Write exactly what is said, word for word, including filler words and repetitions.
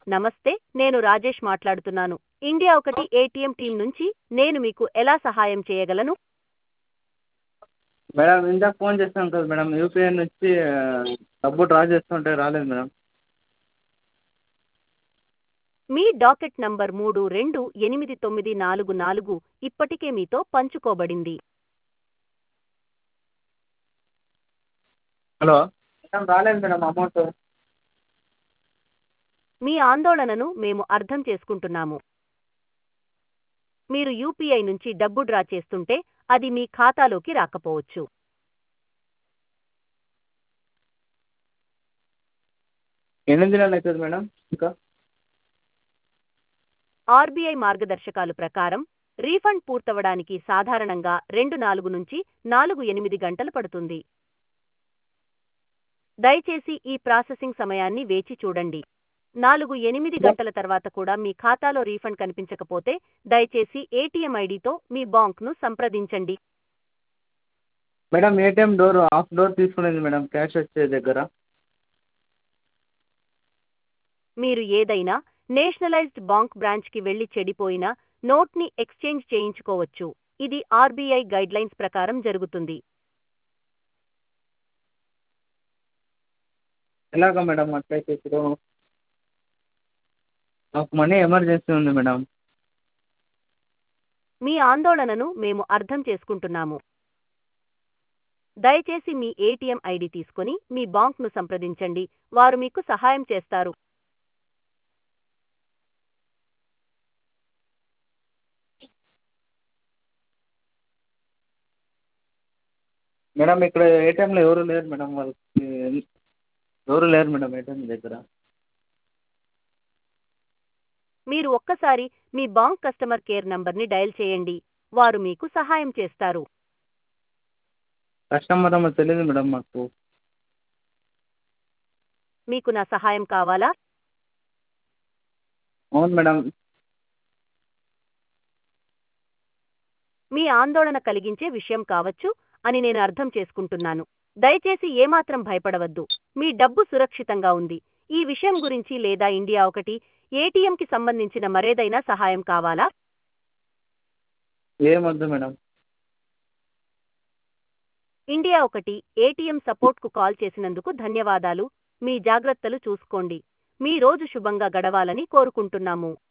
నమస్తే, నేను రాజేష్ మాట్లాడుతున్నాను. ఇండియా ఒకటి ఏటీఎం టీం నుంచి. నేను మీకు ఎలా సహాయం చేయగలను? మేడం ఇందాక ఫోన్ చేశాను కదా మేడం, యూపీఐ నుంచి డబ్బు డ్రా చేస్తుంటే రాలేదు మేడం. మీ డాకెట్ నంబర్ మూడు రెండు ఎనిమిది తొమ్మిది నాలుగు నాలుగు ఇప్పటికే మీతో పంచుకోబడింది. హలో మేడం, రాలేదు మేడం అమౌంట్. మీ ఆందోళనను మేము అర్థం చేసుకుంటున్నాము. మీరు యూపీఐ నుంచి డబ్బు డ్రా చేస్తుంటే అది మీ ఖాతాలోకి రాకపోవచ్చు. ఎన్ని దినాలు అవుతుంది మేడం ఇంకా? ఆర్బీఐ మార్గదర్శకాలు ప్రకారం రీఫండ్ పూర్తవడానికి సాధారణంగా రెండు నాలుగు నుంచి నాలుగు ఎనిమిది గంటలు పడుతుంది. దయచేసి ఈ ప్రాసెసింగ్ సమయాన్ని వేచి చూడండి. నాలుగు ఎనిమిది గంటల తర్వాత కూడా మీ ఖాతాలో రీఫండ్ కనిపించకపోతే దయచేసి ఏటీఎం ఐడితో మీ బాంక్ను సంప్రదించండి. Madam ATM door half door తీసుకునేది మేడం, క్యాష్ వచ్చే దగ్గర. మీరు ఏదైనా నేషనలైజ్డ్ బాంక్ బ్రాంచ్కి వెళ్లి చెడిపోయిన నోట్ని ఎక్స్చేంజ్ చేయించుకోవచ్చు. ఇది ఆర్బీఐ గైడ్లైన్స్ ప్రకారం జరుగుతుంది. ఎలాగా మేడం అట్లయితే? ఇప్పుడు నాకు మనీ ఎమర్జెన్సీ ఉంది మేడం. మీ ఆందోళనను మేము అర్థం చేసుకుంటున్నాము. దయచేసి మీ ఏటీఎం ఐడి తీసుకొని మీ బాంక్ను సంప్రదించండి. వారు మీకు సహాయం చేస్తారు. మేడం ఇక్కడ ఏటీఎంలో ఎవరు లేరు మేడం, వాళ్ళకి ఎవరు లేరు మేడం ఏటీఎం దగ్గర. మీరు ఒక్కసారి మీ బాంక్ కస్టమర్ కేర్ నంబర్ని డయల్ చేయండి. వారు మీకు సహాయం చేస్తారు. కస్టమర్ నెంబర్ తెలియదు మేడం మాకు. మీకు నా సహాయం కావాలా? అవును మేడం. మీ ఆందోళన కలిగించే విషయం కావచ్చు అని నేను అర్థం చేసుకుంటున్నాను. దయచేసి ఏమాత్రం భయపడవద్దు. మీ డబ్బు సురక్షితంగా ఉంది. ఈ విషయం గురించి లేదా ఇండియా ఒకటి ఏటీఎంకి సంబంధించిన మరేదైనా సహాయం కావాలా? ఏమొద్దు మేడం. ఇండియా ఒకటి ఏటీఎం సపోర్ట్కు కాల్ చేసినందుకు ధన్యవాదాలు. మీ జాగ్రత్తలు చూసుకోండి. మీ రోజు శుభంగా గడవాలని కోరుకుంటున్నాము.